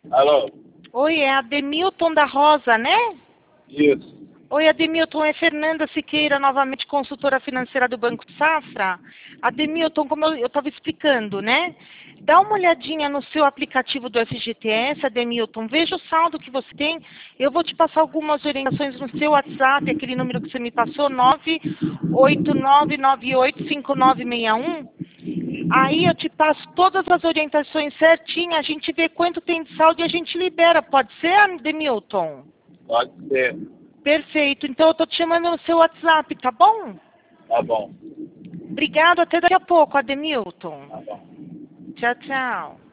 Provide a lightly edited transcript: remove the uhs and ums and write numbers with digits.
Alô? Oi, é a Demilton da Rosa, né? Isso. Oi, Ademilton, é Fernanda Siqueira, novamente consultora financeira do Banco Safra. Ademilton, como eu estava explicando, né? Dá uma olhadinha no seu aplicativo do FGTS, Ademilton, veja o saldo que você tem. Eu vou te passar algumas orientações no seu WhatsApp, aquele número que você me passou, 989985961. Aí eu te passo todas as orientações certinhas, a gente vê quanto tem de saldo e a gente libera. Pode ser, Ademilton? Pode ser. Perfeito. Então eu tô te chamando no seu WhatsApp, tá bom? Tá bom. Obrigado, até daqui a pouco, Ademilton. Tá bom. Tchau, tchau.